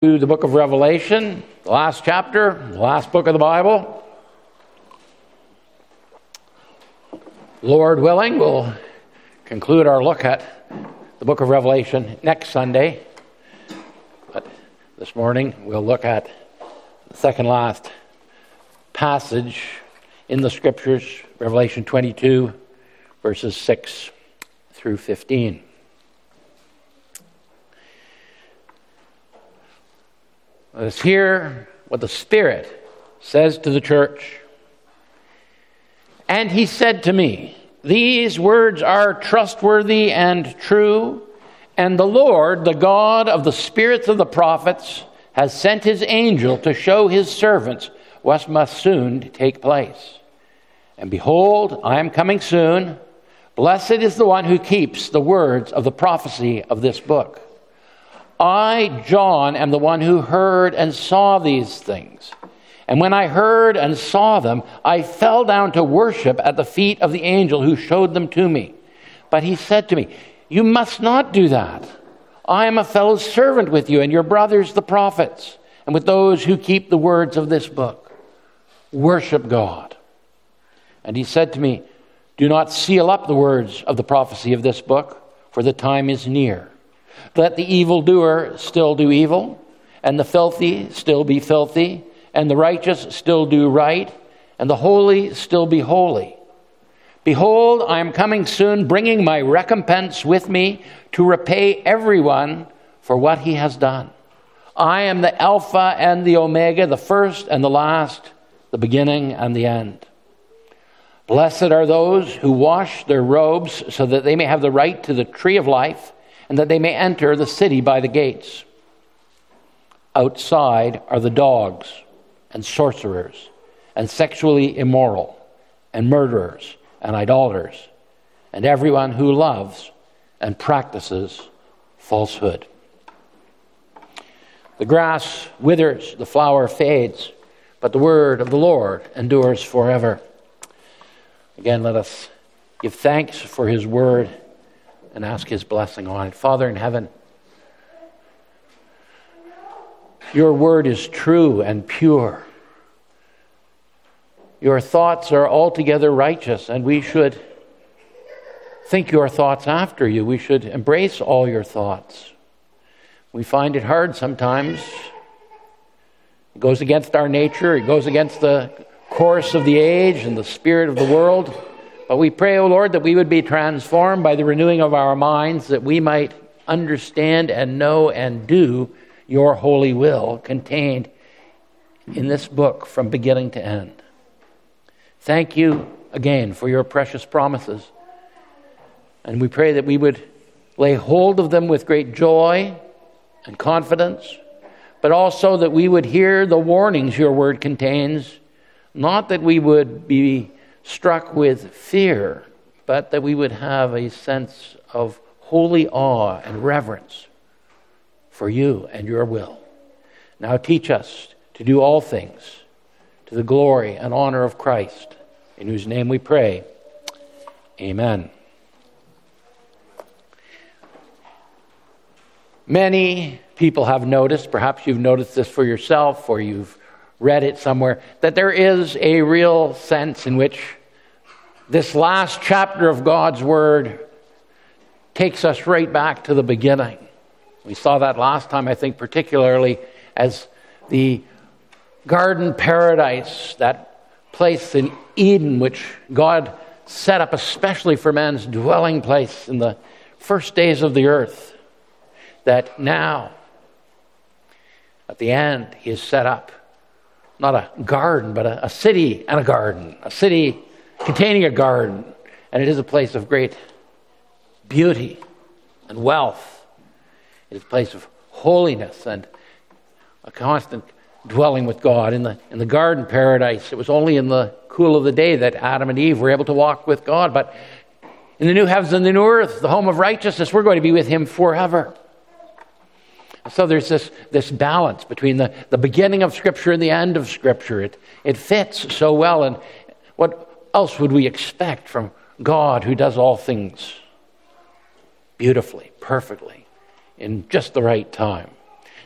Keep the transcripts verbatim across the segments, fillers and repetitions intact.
To the book of Revelation, the last chapter, the last book of the Bible. Lord willing, we'll conclude our look at the book of Revelation next Sunday. But this morning, we'll look at the second last passage in the Scriptures, Revelation twenty-two, verses six through fifteen. Let us hear what the Spirit says to the church. And he said to me, these words are trustworthy and true, and the Lord, the God of the spirits of the prophets, has sent his angel to show his servants what must soon take place. And behold, I am coming soon. Blessed is the one who keeps the words of the prophecy of this book. I, John, am the one who heard and saw these things. And when I heard and saw them, I fell down to worship at the feet of the angel who showed them to me. But he said to me, you must not do that. I am a fellow servant with you and your brothers the prophets, and with those who keep the words of this book. Worship God. And he said to me, do not seal up the words of the prophecy of this book, for the time is near. Let the evildoer still do evil, and the filthy still be filthy, and the righteous still do right, and the holy still be holy. Behold, I am coming soon, bringing my recompense with me to repay everyone for what he has done. I am the Alpha and the Omega, the first and the last, the beginning and the end. Blessed are those who wash their robes so that they may have the right to the tree of life, and that they may enter the city by the gates. Outside are the dogs and sorcerers and sexually immoral and murderers and idolaters and everyone who loves and practices falsehood. The grass withers, the flower fades, but the word of the Lord endures forever. Again, let us give thanks for his word and ask his blessing on it. Father in heaven, your word is true and pure. Your thoughts are altogether righteous, and we should think your thoughts after you. We should embrace all your thoughts. We find it hard sometimes. It goes against our nature. It goes against the course of the age and the spirit of the world. But we pray, O Lord, that we would be transformed by the renewing of our minds, that we might understand and know and do your holy will contained in this book from beginning to end. Thank you again for your precious promises. And we pray that we would lay hold of them with great joy and confidence, but also that we would hear the warnings your word contains, not that we would be struck with fear, but that we would have a sense of holy awe and reverence for you and your will. Now teach us to do all things to the glory and honor of Christ, in whose name we pray. Amen. Many people have noticed, perhaps you've noticed this for yourself or you've read it somewhere, that there is a real sense in which this last chapter of God's Word takes us right back to the beginning. We saw that last time, I think, particularly as the garden paradise, that place in Eden which God set up especially for man's dwelling place in the first days of the earth, that now, at the end, he has set up not a garden, but a, a city and a garden. A city containing a garden. And it is a place of great beauty and wealth. It is a place of holiness and a constant dwelling with God. In the, in the garden paradise, it was only in the cool of the day that Adam and Eve were able to walk with God. But in the new heavens and the new earth, the home of righteousness, we're going to be with him forever. So there's this, this balance between the, the beginning of Scripture and the end of Scripture. It, it fits so well. And what else would we expect from God who does all things beautifully, perfectly, in just the right time?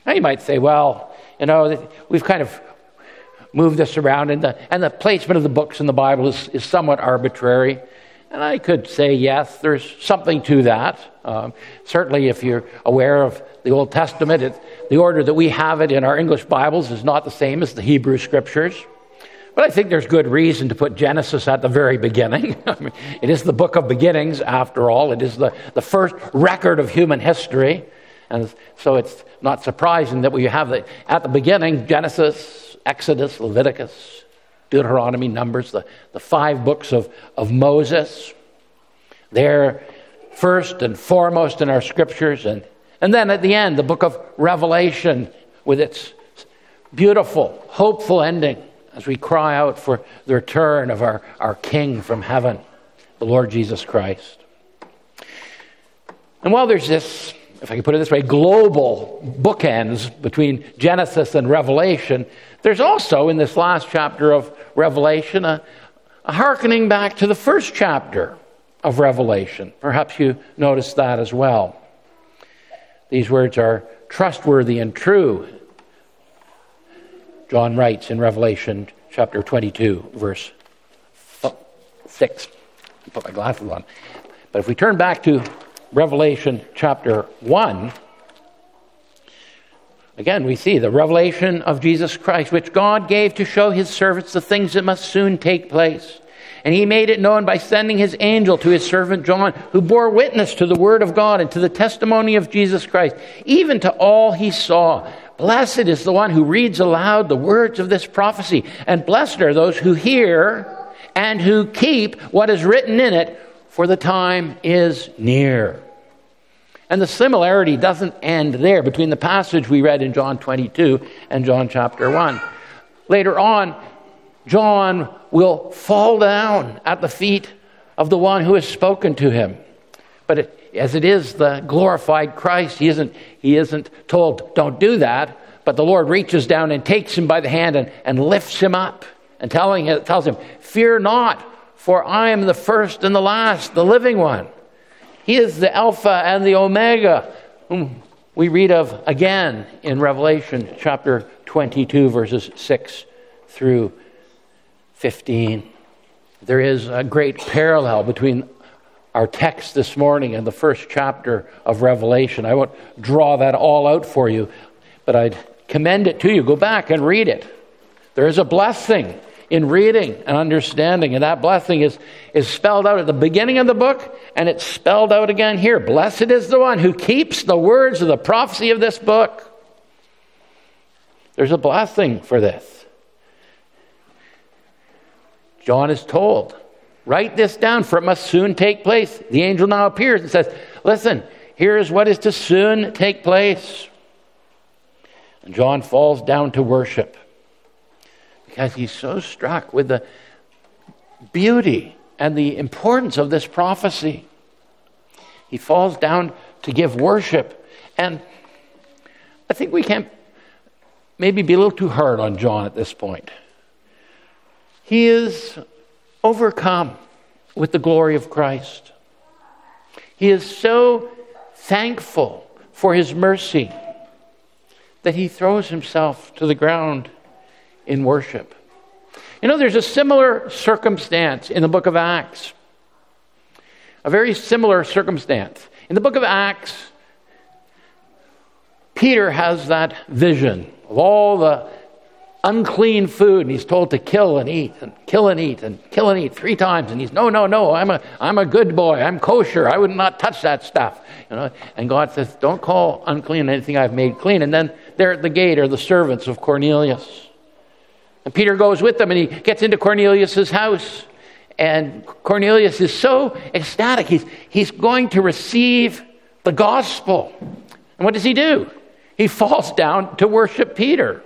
Now you might say, well, you know, we've kind of moved this around, and the, and the placement of the books in the Bible is, is somewhat arbitrary. And I could say, yes, there's something to that. Um, certainly, if you're aware of the Old Testament, it, the order that we have it in our English Bibles is not the same as the Hebrew Scriptures. But I think there's good reason to put Genesis at the very beginning. I mean, it is the book of beginnings, after all. It is the, the first record of human history. And so it's not surprising that we have the, at the beginning, Genesis, Exodus, Leviticus, Deuteronomy, Numbers, the, the five books of, of Moses. They're first and foremost in our scriptures. And, and then at the end, the book of Revelation with its beautiful, hopeful ending as we cry out for the return of our, our King from heaven, the Lord Jesus Christ. And while there's this, if I can put it this way, global bookends between Genesis and Revelation, there's also in this last chapter of Revelation a, a hearkening back to the first chapter of Revelation. Perhaps you noticed that as well. These words are trustworthy and true, John writes in Revelation chapter twenty-two, verse six. I'll put my glasses on. But if we turn back to Revelation chapter one, again we see the revelation of Jesus Christ, which God gave to show his servants the things that must soon take place. And he made it known by sending his angel to his servant John, who bore witness to the word of God and to the testimony of Jesus Christ, even to all he saw. Blessed is the one who reads aloud the words of this prophecy, and blessed are those who hear and who keep what is written in it, for the time is near. And the similarity doesn't end there between the passage we read in John twenty-two and John chapter one. Later on, John will fall down at the feet of the one who has spoken to him. But it, as it is the glorified Christ, he isn't, he isn't told, don't do that. But the Lord reaches down and takes him by the hand and, and lifts him up and telling him, tells him, fear not, for I am the first and the last, the living one. He is the Alpha and the Omega, whom we read of again in Revelation chapter twenty-two, verses six through fifteen. There is a great parallel between our text this morning and the first chapter of Revelation. I won't draw that all out for you, but I'd commend it to you. Go back and read it. There is a blessing in reading and understanding, and that blessing is, is spelled out at the beginning of the book, and it's spelled out again here. Blessed is the one who keeps the words of the prophecy of this book. There's a blessing for this. John is told, write this down, for it must soon take place. The angel now appears and says, listen, here is what is to soon take place. And John falls down to worship because he's so struck with the beauty and the importance of this prophecy. He falls down to give worship. And I think we can maybe be a little too hard on John at this point. He is overcome with the glory of Christ. He is so thankful for his mercy that he throws himself to the ground in worship. You know, there's a similar circumstance in the book of Acts. A very similar circumstance. In the book of Acts, Peter has that vision of all the unclean food, and he's told to kill and eat and kill and eat and kill and eat three times, and he's no no no I'm a I'm a good boy, I'm kosher, I would not touch that stuff, you know. And God says, don't call unclean anything I've made clean. And then there at the gate are the servants of Cornelius, and Peter goes with them, and he gets into Cornelius's house, and Cornelius is so ecstatic. He's he's going to receive the gospel, and what does he do? He falls down to worship Peter.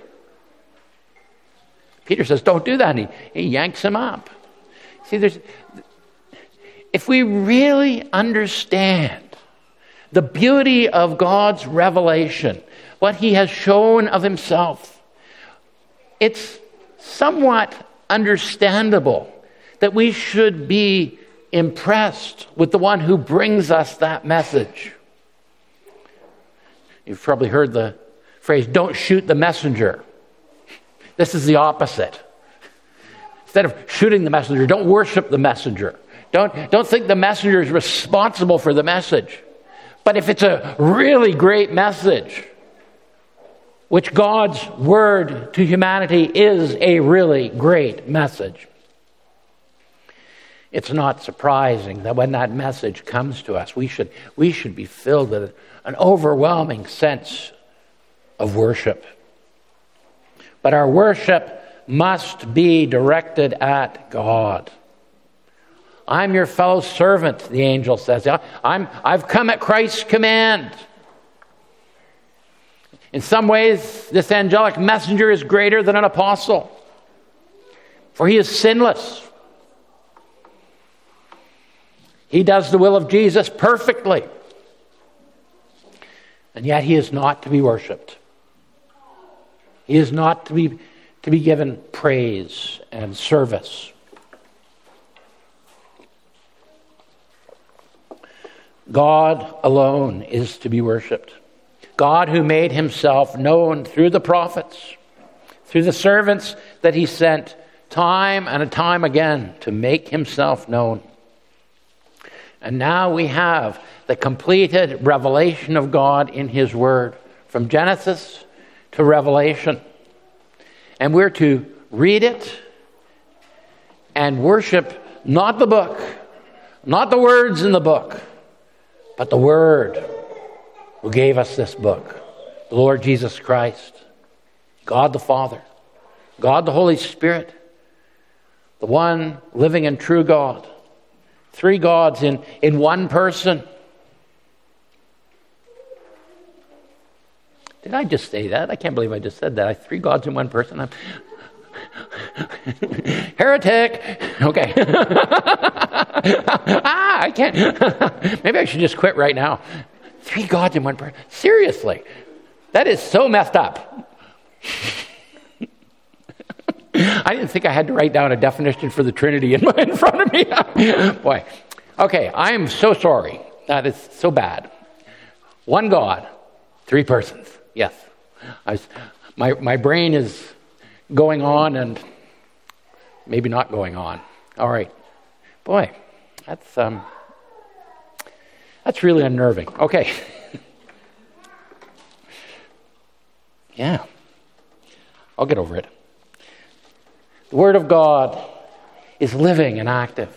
Peter says, don't do that. And he, he yanks him up. See, there's, if we really understand the beauty of God's revelation, what he has shown of himself, it's somewhat understandable that we should be impressed with the one who brings us that message. You've probably heard the phrase, don't shoot the messenger. This is the opposite. Instead of shooting the messenger, don't worship the messenger. Don't, don't think the messenger is responsible for the message. But if it's a really great message, which God's word to humanity is a really great message, it's not surprising that when that message comes to us, we should, we should be filled with an overwhelming sense of worship. But our worship must be directed at God. I'm your fellow servant, the angel says. I'm, I've come at Christ's command. In some ways, this angelic messenger is greater than an apostle, for he is sinless. He does the will of Jesus perfectly, and yet he is not to be worshipped. He is not to be, to be given praise and service. God alone is to be worshipped. God who made himself known through the prophets, through the servants that he sent time and time again to make himself known. And now we have the completed revelation of God in his word, from Genesis to Revelation. And we're to read it and worship not the book, not the words in the book, but the Word who gave us this book, the Lord Jesus Christ, God the Father, God the Holy Spirit, the one living and true God. Three gods in, in one person. Did I just say that? I can't believe I just said that. I, three gods in one person. I'm... Heretic. Okay. ah, I can't. Maybe I should just quit right now. Three gods in one person. Seriously. That is so messed up. I didn't think I had to write down a definition for the Trinity in, in front of me. Boy. Okay, I am so sorry. That is so bad. One God, three persons. Yes. I was, my, my brain is going on and maybe not going on. All right. Boy, that's um, that's really unnerving. Okay. Yeah. I'll get over it. The Word of God is living and active.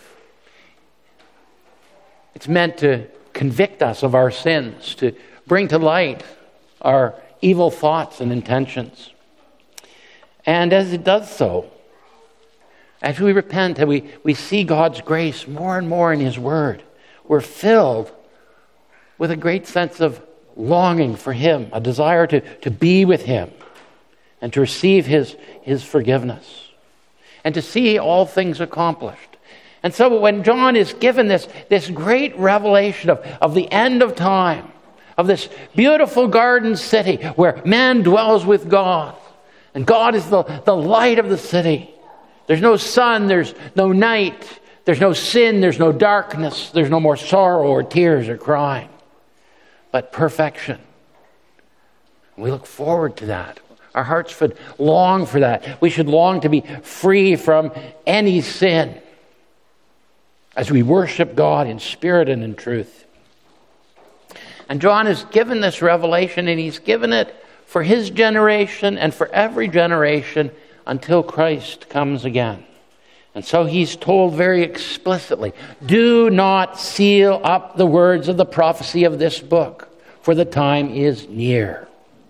It's meant to convict us of our sins, to bring to light our evil thoughts and intentions. And as it does so, as we repent and we, we see God's grace more and more in his Word, we're filled with a great sense of longing for him, a desire to, to be with him and to receive his, his forgiveness and to see all things accomplished. And so when John is given this, this great revelation of, of the end of time, of this beautiful garden city where man dwells with God, and God is the, the light of the city. There's no sun, there's no night, there's no sin, there's no darkness, there's no more sorrow or tears or crying, but perfection. We look forward to that. Our hearts should long for that. We should long to be free from any sin as we worship God in spirit and in truth. And John is given this revelation, and he's given it for his generation and for every generation until Christ comes again. And so he's told very explicitly, do not seal up the words of the prophecy of this book, for the time is near.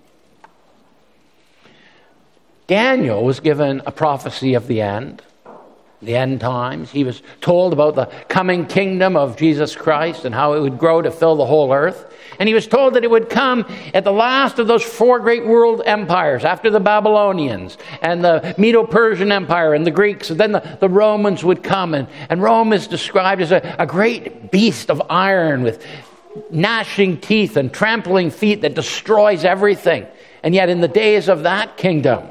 Daniel was given a prophecy of the end, the end times. He was told about the coming kingdom of Jesus Christ and how it would grow to fill the whole earth. And he was told that it would come at the last of those four great world empires, after the Babylonians and the Medo-Persian Empire and the Greeks. And then the, the Romans would come. And, and Rome is described as a, a great beast of iron with gnashing teeth and trampling feet that destroys everything. And yet in the days of that kingdom,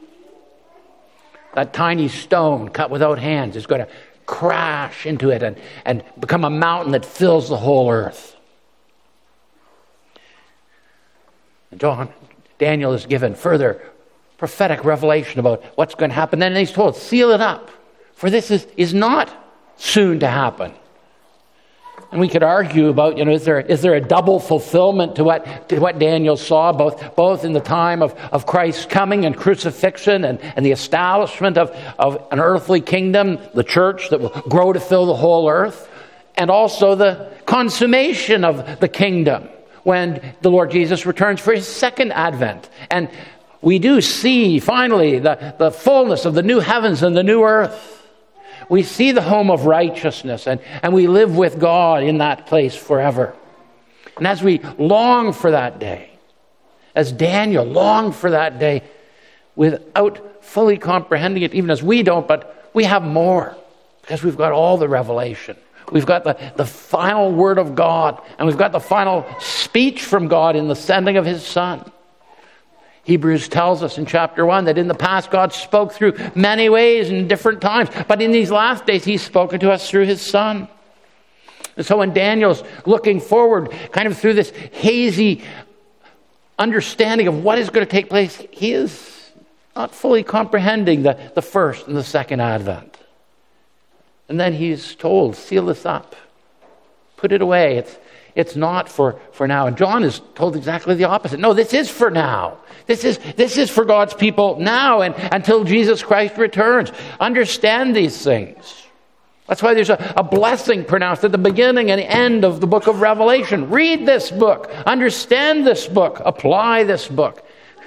that tiny stone cut without hands is going to crash into it and, and become a mountain that fills the whole earth. And John, Daniel is given further prophetic revelation about what's going to happen. Then he's told, seal it up, for this is, is not soon to happen. And we could argue about, you know, is there is there a double fulfillment to what to what Daniel saw, both both in the time of, of Christ's coming and crucifixion and, and the establishment of, of an earthly kingdom, the church that will grow to fill the whole earth, and also the consummation of the kingdom when the Lord Jesus returns for his second advent. And we do see, finally, the, the fullness of the new heavens and the new earth. We see the home of righteousness, and, and we live with God in that place forever. And as we long for that day, as Daniel longed for that day, without fully comprehending it, even as we don't, but we have more, because we've got all the revelation. We've got the, the final word of God, and we've got the final speech from God in the sending of his Son. Hebrews tells us in chapter one that in the past God spoke through many ways and different times, but in these last days he's spoken to us through his Son. And so when Daniel's looking forward, kind of through this hazy understanding of what is going to take place, he is not fully comprehending the, the first and the second advent. And then he's told, seal this up, put it away. It's It's not for, for now. And John is told exactly the opposite. No, this is for now. This is this is for God's people now and until Jesus Christ returns. Understand these things. That's why there's a, a blessing pronounced at the beginning and end of the book of Revelation. Read this book. Understand this book. Apply this book.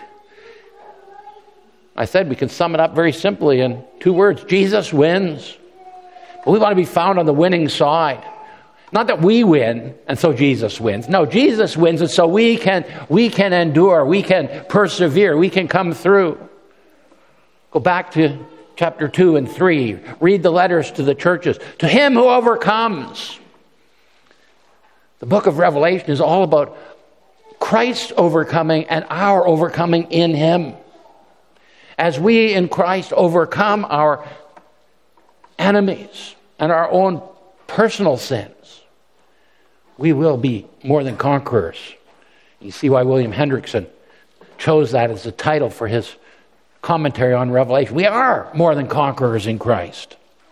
I said we can sum it up very simply in two words. Jesus wins. But we want to be found on the winning side. Not that we win, and so Jesus wins. No, Jesus wins, and so we can we can endure, we can persevere, we can come through. Go back to chapter two and three. Read the letters to the churches. To him who overcomes. The book of Revelation is all about Christ overcoming and our overcoming in him. As we in Christ overcome our enemies and our own personal sins, we will be more than conquerors. You see why William Hendrickson chose that as the title for his commentary on Revelation. We are more than conquerors in Christ.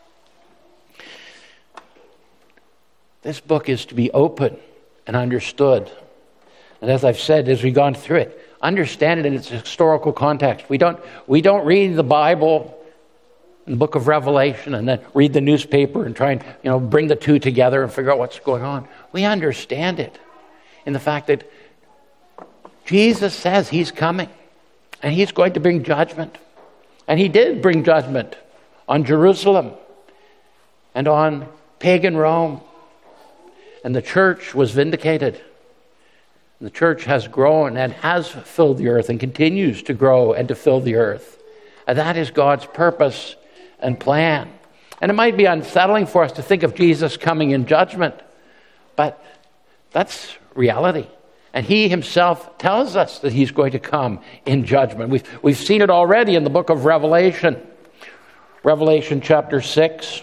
This book is to be open and understood. And as I've said, as we've gone through it, understand it in its historical context. We don't, we don't read the Bible in the book of Revelation and then read the newspaper and try and, you know, bring the two together and figure out what's going on. We understand it in the fact that Jesus says he's coming and he's going to bring judgment. And he did bring judgment on Jerusalem and on pagan Rome. And the church was vindicated. And the church has grown and has filled the earth and continues to grow and to fill the earth. And that is God's purpose and plan. And it might be unsettling for us to think of Jesus coming in judgment, but that's reality. And he himself tells us that he's going to come in judgment. We've, we've seen it already in the book of Revelation. Revelation chapter six.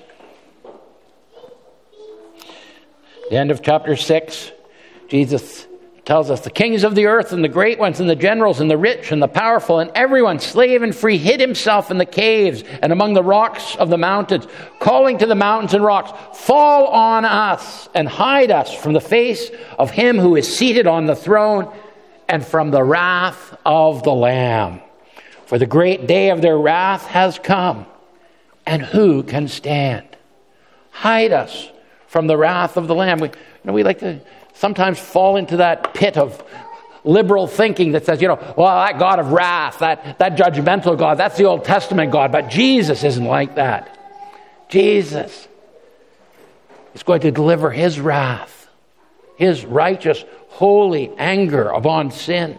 The end of chapter six, Jesus tells us, the kings of the earth and the great ones and the generals and the rich and the powerful and everyone, slave and free, hid himself in the caves and among the rocks of the mountains, calling to the mountains and rocks, fall on us and hide us from the face of him who is seated on the throne and from the wrath of the Lamb. For the great day of their wrath has come, and who can stand? Hide us from the wrath of the Lamb. We, you know, we like to sometimes fall into that pit of liberal thinking that says, you know, well, that God of wrath, that, that judgmental God, that's the Old Testament God. But Jesus isn't like that. Jesus is going to deliver his wrath, his righteous, holy anger upon sin.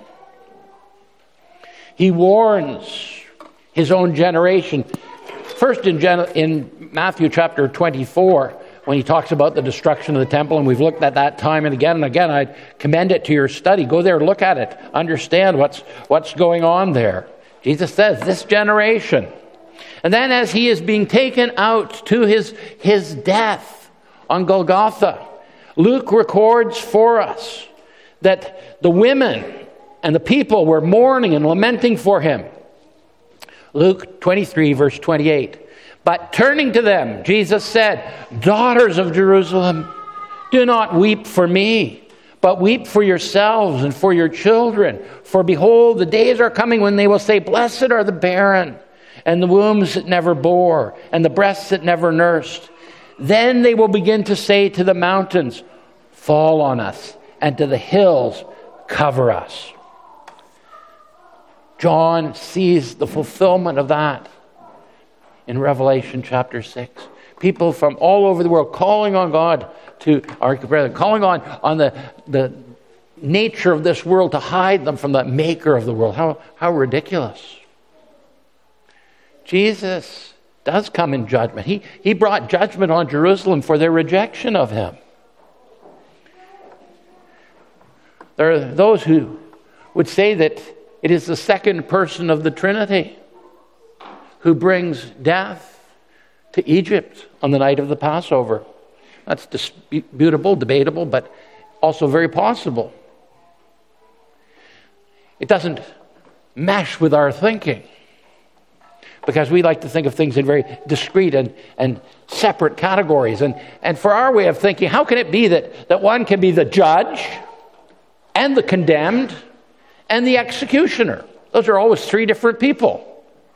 He warns his own generation. First in, Gen- in Matthew chapter twenty-four, when he talks about the destruction of the temple, and we've looked at that time and again and again, I'd commend it to your study. Go there, look at it, understand what's what's going on there. Jesus says, this generation. And then as he is being taken out to his, his death on Golgotha, Luke records for us that the women and the people were mourning and lamenting for him. Luke twenty-three, verse twenty-eight. But turning to them, Jesus said, "Daughters of Jerusalem, do not weep for me, but weep for yourselves and for your children. For behold, the days are coming when they will say, Blessed are the barren, and the wombs that never bore, and the breasts that never nursed. Then they will begin to say to the mountains, Fall on us, and to the hills, cover us." John sees the fulfillment of that in Revelation chapter six. People from all over the world calling on God to, or rather, calling on, on the, the nature of this world to hide them from the maker of the world. How, how ridiculous. Jesus does come in judgment. He, he brought judgment on Jerusalem for their rejection of him. There are those who would say that it is the second person of the Trinity who brings death to Egypt on the night of the Passover. That's disputable, debatable, but also very possible. It doesn't mesh with our thinking, because we like to think of things in very discrete and, and separate categories. And, and for our way of thinking, how can it be that, that one can be the judge and the condemned and the executioner? Those are always three different people.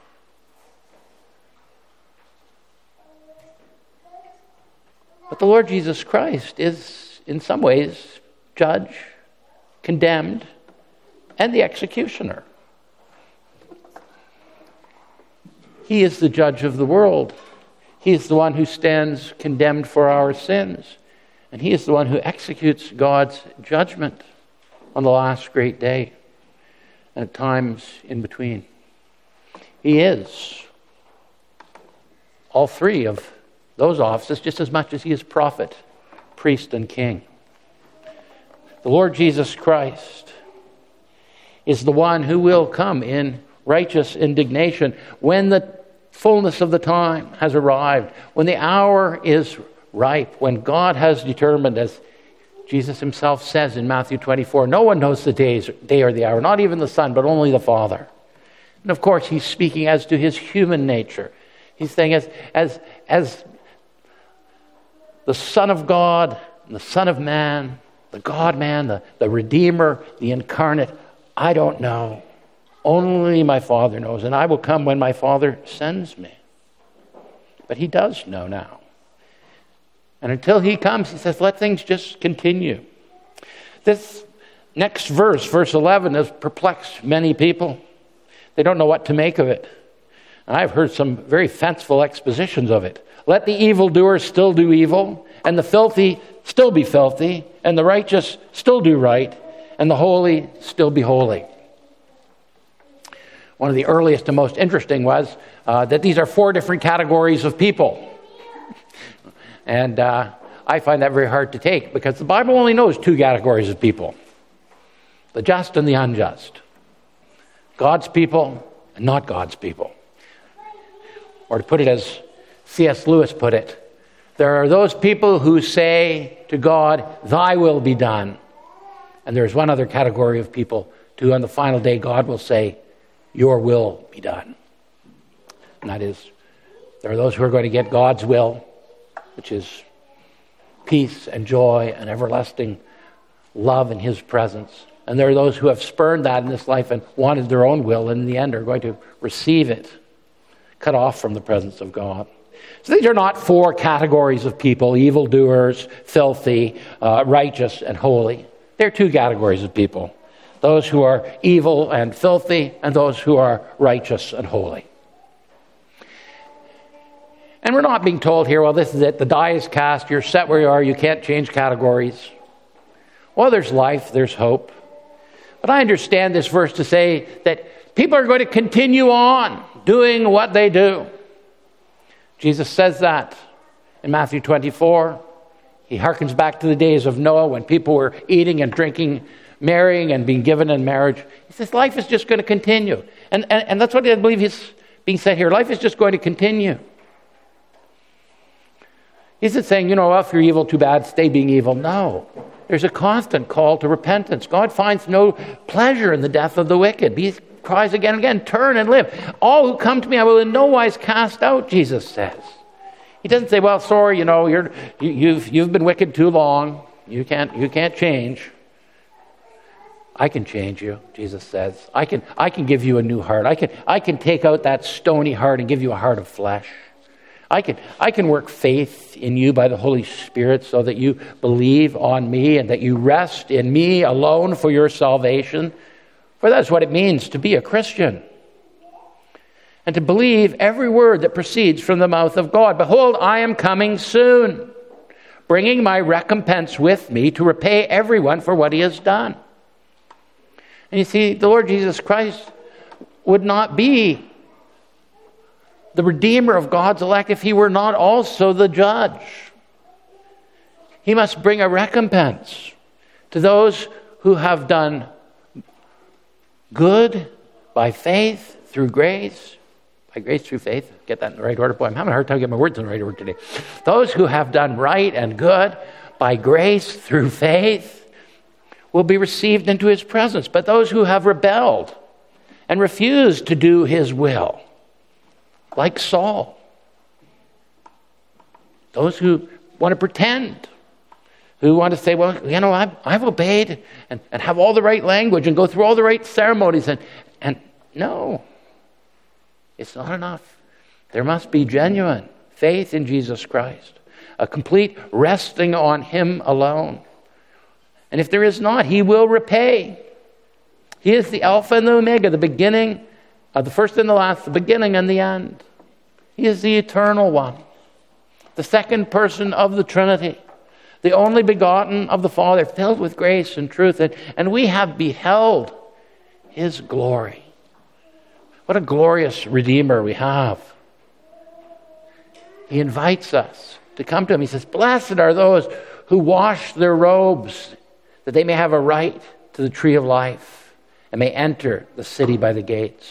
But the Lord Jesus Christ is, in some ways, judge, condemned, and the executioner. He is the judge of the world. He is the one who stands condemned for our sins. And he is the one who executes God's judgment on the last great day and at times in between. He is all three of those offices just as much as he is prophet, priest, and king. The Lord Jesus Christ is the one who will come in righteous indignation when the fullness of the time has arrived, when the hour is ripe, when God has determined, as Jesus himself says in Matthew twenty-four, no one knows the days, day or the hour, not even the Son, but only the Father. And of course, he's speaking as to his human nature. He's saying as, as, as the Son of God, and the Son of Man, the God-man, the, the Redeemer, the incarnate, I don't know. Only my Father knows, and I will come when my Father sends me. But he does know now. And until he comes, he says, let things just continue. This next verse, verse eleven, has perplexed many people. They don't know what to make of it. And I've heard some very fanciful expositions of it. Let the evildoer still do evil, and the filthy still be filthy, and the righteous still do right, and the holy still be holy. One of the earliest and most interesting was uh, that these are four different categories of people. And uh, I find that very hard to take, because the Bible only knows two categories of people: the just and the unjust. God's people and not God's people. Or to put it as C S Lewis put it, there are those people who say to God, thy will be done. And there's one other category of people to, on the final day, God will say, your will be done. And that is, there are those who are going to get God's will, which is peace and joy and everlasting love in his presence. And there are those who have spurned that in this life and wanted their own will, and in the end are going to receive it, cut off from the presence of God. So these are not four categories of people: evildoers, filthy, uh, righteous, and holy. They're two categories of people: those who are evil and filthy, and those who are righteous and holy. And we're not being told here, well, this is it, the die is cast, you're set where you are, you can't change categories. Well, there's life, there's hope. But I understand this verse to say that people are going to continue on doing what they do. Jesus says that in Matthew twenty-four. He harkens back to the days of Noah, when people were eating and drinking, marrying and being given in marriage. He says life is just going to continue. And, and, and that's what I believe is being said here. Life is just going to continue. He isn't saying, you know, well, if you're evil, too bad, stay being evil. No. there's a constant call to repentance. God finds no pleasure in the death of the wicked. He cries again and again, turn and live. All who come to me I will in no wise cast out, Jesus says. He doesn't say, well, sorry, you know, you're, you, you've, you've been wicked too long. You can't, you can't change. I can change you, Jesus says. I can, I can give you a new heart. I can, I can take out that stony heart and give you a heart of flesh. I can, I can work faith in you by the Holy Spirit so that you believe on me and that you rest in me alone for your salvation. For that's what it means to be a Christian. And to believe every word that proceeds from the mouth of God. Behold, I am coming soon, bringing my recompense with me to repay everyone for what he has done. And you see, the Lord Jesus Christ would not be the Redeemer of God's elect if he were not also the judge. He must bring a recompense to those who have done good by faith through grace. By grace through faith. Get that in the right order. Boy, I'm having a hard time getting my words in the right order today. Those who have done right and good by grace through faith will be received into his presence. But those who have rebelled and refused to do his will, like Saul, those who want to pretend, who want to say, well, you know, I've, I've obeyed and, and have all the right language and go through all the right ceremonies. And, and no, it's not enough. There must be genuine faith in Jesus Christ, a complete resting on him alone. And if there is not, he will repay. He is the Alpha and the Omega, the beginning, uh, the first and the last, the beginning and the end. He is the eternal one, the second person of the Trinity, the only begotten of the Father, filled with grace and truth. And, and we have beheld his glory. What a glorious Redeemer we have. He invites us to come to him. He says, blessed are those who wash their robes, that they may have a right to the tree of life and may enter the city by the gates.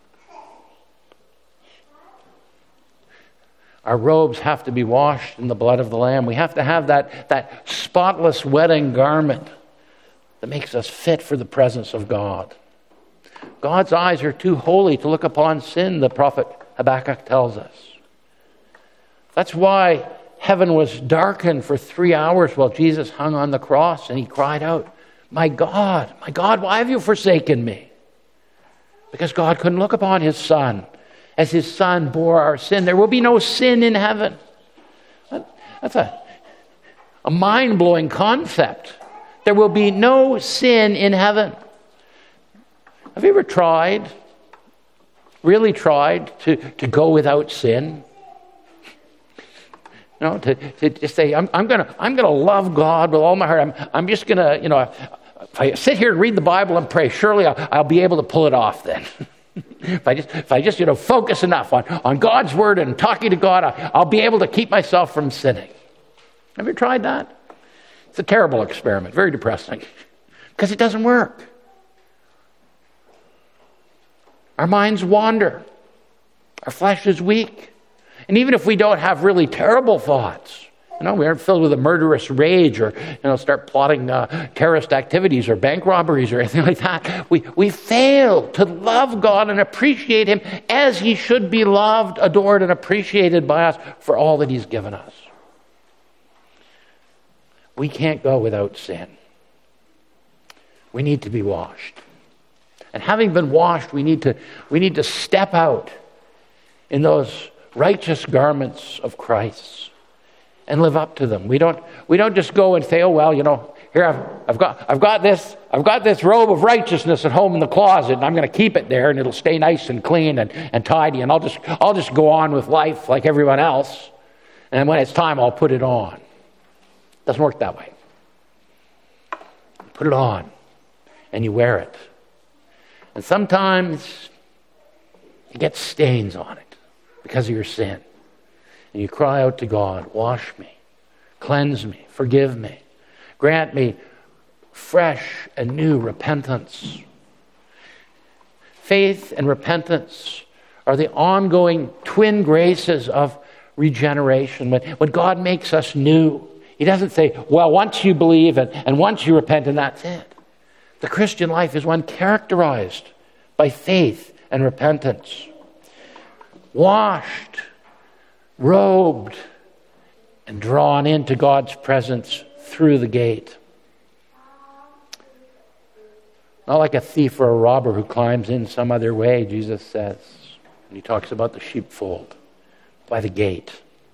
Our robes have to be washed in the blood of the Lamb. We have to have that, that spotless wedding garment that makes us fit for the presence of God. God's eyes are too holy to look upon sin, the prophet Habakkuk tells us. That's why heaven was darkened for three hours while Jesus hung on the cross, and he cried out, my God, my God, why have you forsaken me? Because God couldn't look upon his Son as his Son bore our sin. There will be no sin in heaven. That's a, a mind-blowing concept. There will be no sin in heaven. Have you ever tried, really tried, to, to go without sin? You know, to, to just say, I'm, I'm gonna, I'm gonna love God with all my heart. I'm, I'm just gonna, you know, if I sit here and read the Bible and pray, surely I'll, I'll be able to pull it off then. if I just, if I just, you know, focus enough on, on God's word and talking to God, I, I'll be able to keep myself from sinning. Have you tried that? It's a terrible experiment, very depressing, because it doesn't work. Our minds wander. Our flesh is weak. And even if we don't have really terrible thoughts, you know, we aren't filled with a murderous rage or, you know, start plotting uh, terrorist activities or bank robberies or anything like that, we, we fail to love God and appreciate him as he should be loved, adored, and appreciated by us for all that he's given us. We can't go without sin. We need to be washed. And having been washed, we need to we need to step out in those righteous garments of Christ and live up to them. We don't we don't just go and say, oh well, you know, here I've I've got I've got this I've got this robe of righteousness at home in the closet, and I'm going to keep it there, and it'll stay nice and clean and, and tidy, and I'll just I'll just go on with life like everyone else, and when it's time, I'll put it on. It doesn't work that way. You put it on, and you wear it. And sometimes you get stains on it because of your sin. And you cry out to God, wash me, cleanse me, forgive me, grant me fresh and new repentance. Faith and repentance are the ongoing twin graces of regeneration. When, when God makes us new He doesn't say, well, once you believe and, and once you repent and that's it. The Christian life is one characterized by faith and repentance. Washed, robed, and drawn into God's presence through the gate. Not like a thief or a robber who climbs in some other way, Jesus says. And he talks about the sheepfold by the gate.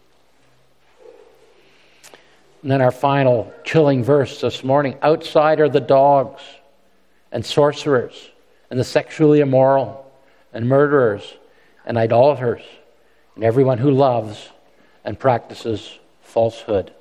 And then our final chilling verse this morning. Outside are the dogs and sorcerers and the sexually immoral and murderers and idolaters and everyone who loves and practices falsehood.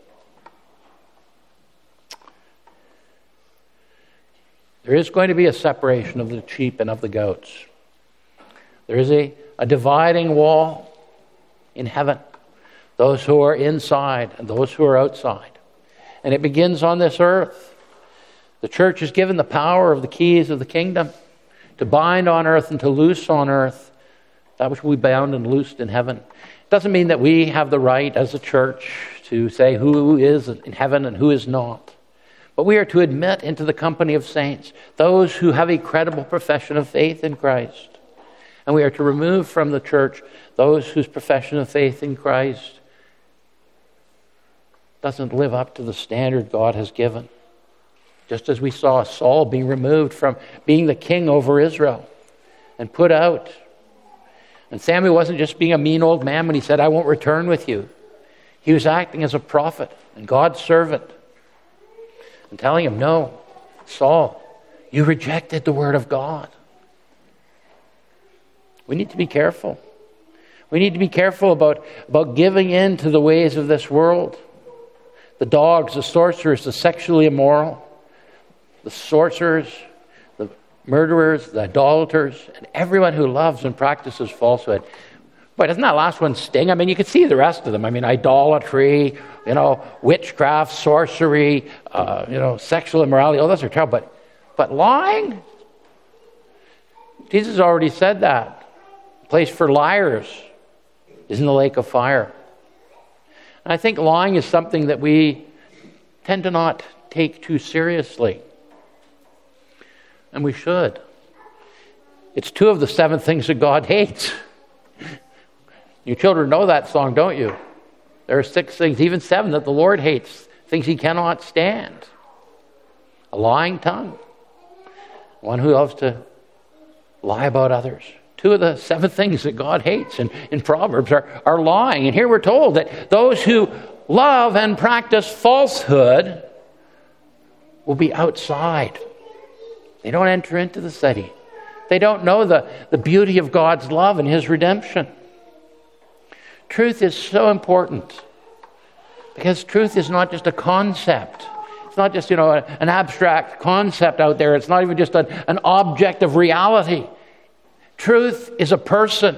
There is going to be a separation of the sheep and of the goats. There is a, a dividing wall in heaven. Those who are inside and those who are outside. And it begins on this earth. The church is given the power of the keys of the kingdom to bind on earth and to loose on earth that which we bound and loosed in heaven. It doesn't mean that we have the right as a church to say who is in heaven and who is not. But we are to admit into the company of saints those who have a credible profession of faith in Christ. And we are to remove from the church those whose profession of faith in Christ doesn't live up to the standard God has given. Just as we saw Saul being removed from being the king over Israel and put out. And Samuel wasn't just being a mean old man when he said, I won't return with you. He was acting as a prophet and God's servant. And telling him, no, Saul, you rejected the word of God. We need to be careful. We need to be careful about, about giving in to the ways of this world. The dogs, the sorcerers, the sexually immoral, the sorcerers, the murderers, the idolaters, and everyone who loves and practices falsehood. Boy, doesn't that last one sting? I mean, you can see the rest of them. I mean, idolatry, you know, witchcraft, sorcery, uh, you know, sexual immorality. Oh, those are terrible. But, but lying? Jesus already said that. The place for liars is in the lake of fire. And I think lying is something that we tend to not take too seriously. And we should. It's two of the seven things that God hates. You children know that song, don't you? There are six things, even seven, that the Lord hates, things he cannot stand. A lying tongue. One who loves to lie about others. Two of the seven things that God hates in, in Proverbs are, are lying. And here we're told that those who love and practice falsehood will be outside. They don't enter into the city. They don't know the, the beauty of God's love and his redemption. Truth is so important because truth is not just a concept. It's not just, you know, an abstract concept out there. It's not even just an, an object of reality. Truth is a person.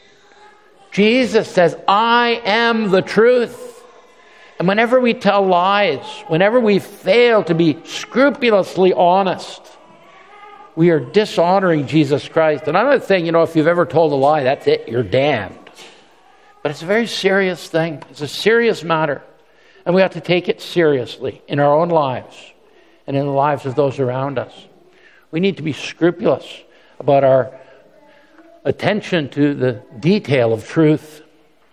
Jesus says, I am the truth. And whenever we tell lies, whenever we fail to be scrupulously honest, we are dishonoring Jesus Christ. And I'm not saying, you know, if you've ever told a lie, that's it, you're damned. But it's a very serious thing. It's a serious matter. And we have to take it seriously in our own lives and in the lives of those around us. We need to be scrupulous about our attention to the detail of truth.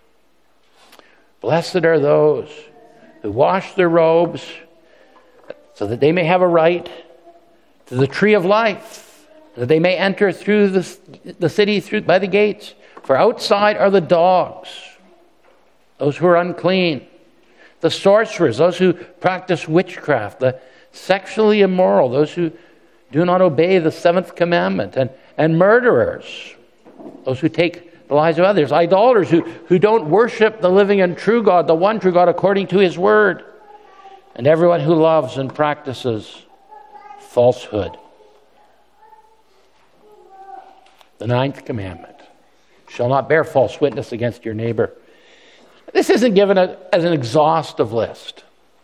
Blessed are those who wash their robes so that they may have a right to the tree of life, that they may enter through the, the city through by the gates. For outside are the dogs, those who are unclean, the sorcerers, those who practice witchcraft, the sexually immoral, those who do not obey the seventh commandment, and, and murderers, those who take the lives of others, idolaters who, who don't worship the living and true God, the one true God according to his word, and everyone who loves and practices falsehood. The ninth commandment. Shall not bear false witness against your neighbor. This isn't given a, as an exhaustive list.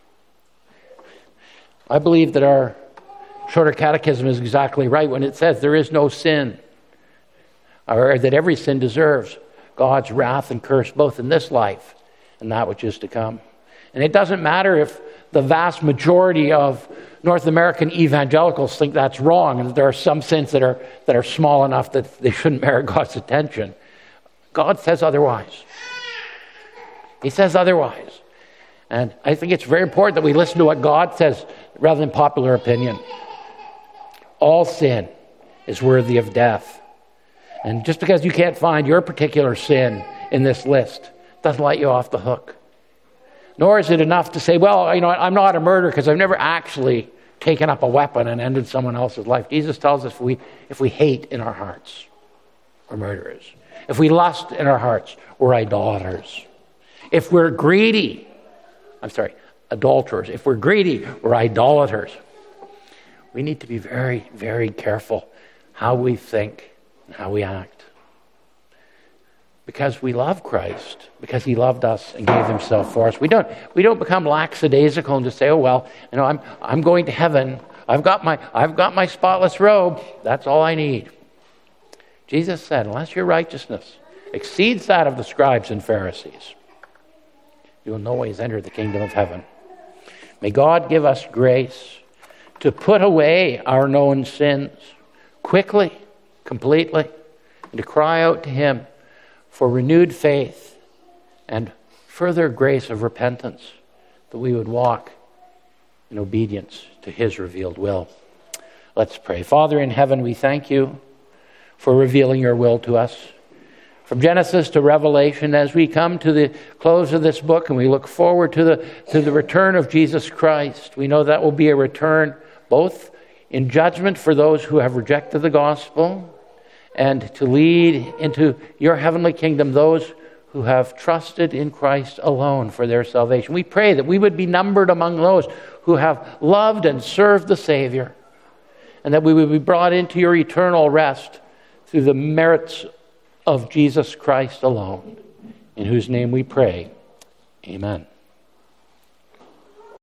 I believe that our shorter catechism is exactly right when it says there is no sin, or that every sin deserves God's wrath and curse both in this life and that which is to come. And it doesn't matter if the vast majority of North American evangelicals think that's wrong, and that there are some sins that are that are small enough that they shouldn't merit God's attention. God says otherwise. He says otherwise. And I think it's very important that we listen to what God says rather than popular opinion. All sin is worthy of death. And just because you can't find your particular sin in this list doesn't let you off the hook. Nor is it enough to say, well, you know, I'm not a murderer because I've never actually taken up a weapon and ended someone else's life. Jesus tells us if we, if we hate in our hearts, we're murderers. If we lust in our hearts, we're idolaters. If we're greedy, I'm sorry, adulterers. If we're greedy, we're idolaters. We need to be very, very careful how we think and how we act. Because we love Christ, because he loved us and gave himself for us. We don't we don't become lackadaisical and just say, oh well, you know, I'm I'm going to heaven. I've got my I've got my spotless robe. That's all I need. Jesus said, unless your righteousness exceeds that of the scribes and Pharisees, you will no ways enter the kingdom of heaven. May God give us grace to put away our known sins quickly, completely, and to cry out to him for renewed faith and further grace of repentance, that we would walk in obedience to his revealed will. Let's pray. Father in heaven, we thank you for revealing your will to us. From Genesis to Revelation, as we come to the close of this book and we look forward to the, to the return of Jesus Christ, we know that will be a return both in judgment for those who have rejected the gospel, and to lead into your heavenly kingdom those who have trusted in Christ alone for their salvation. We pray that we would be numbered among those who have loved and served the Savior, and that we would be brought into your eternal rest through the merits of Jesus Christ alone, in whose name we pray. Amen.